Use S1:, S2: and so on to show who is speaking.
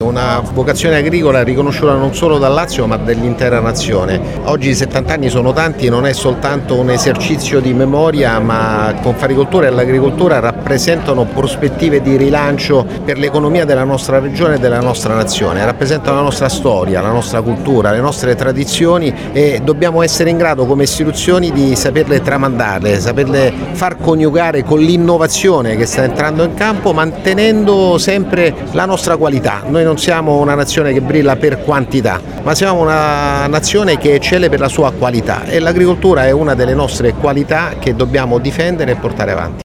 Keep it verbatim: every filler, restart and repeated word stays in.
S1: una vocazione agricola riconosciuta non solo dal Lazio ma dell'intera nazione. Oggi settanta anni sono tanti, non è soltanto un esercizio di memoria, ma Confagricoltura e l'agricoltura rappresentano prospettive di rilancio per l'economia della nostra regione e della nostra nazione, rappresentano la nostra storia, la nostra cultura, le nostre tradizioni e dobbiamo essere in grado come istituzioni di saperle tramandarle, saperle far coniugare con l'innovazione che sta entrando in campo, mantenendo sempre la nostra qualità. Noi non siamo una nazione che brilla per quantità, ma siamo una nazione che eccelle per la sua qualità e l'agricoltura è una delle nostre qualità che dobbiamo difendere e portare avanti.